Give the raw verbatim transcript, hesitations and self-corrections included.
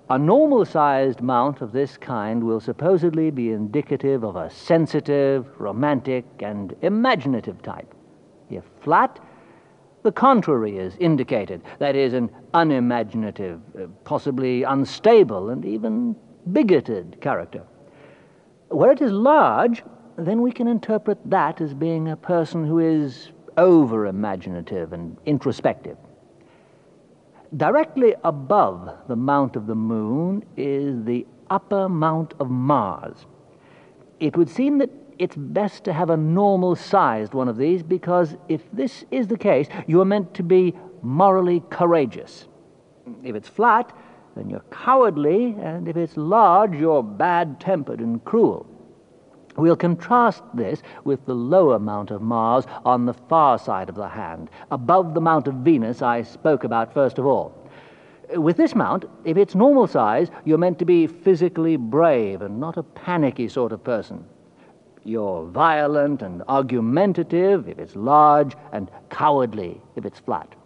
A normal-sized mount of this kind will supposedly be indicative of a sensitive, romantic, and imaginative type. If flat, the contrary is indicated, that is, an unimaginative, uh, possibly unstable, and even bigoted character. Where it is large, then we can interpret that as being a person who is over-imaginative and introspective. Directly above the mount of the Moon is the upper mount of Mars. It would seem that it's best to have a normal-sized one of these, because if this is the case, you are meant to be morally courageous. If it's flat, then you're cowardly, and if it's large, you're bad-tempered and cruel. We'll contrast this with the lower mount of Mars on the far side of the hand, above the mount of Venus I spoke about first of all. With this mount, if it's normal size, you're meant to be physically brave and not a panicky sort of person. You're violent and argumentative if it's large, and cowardly if it's flat.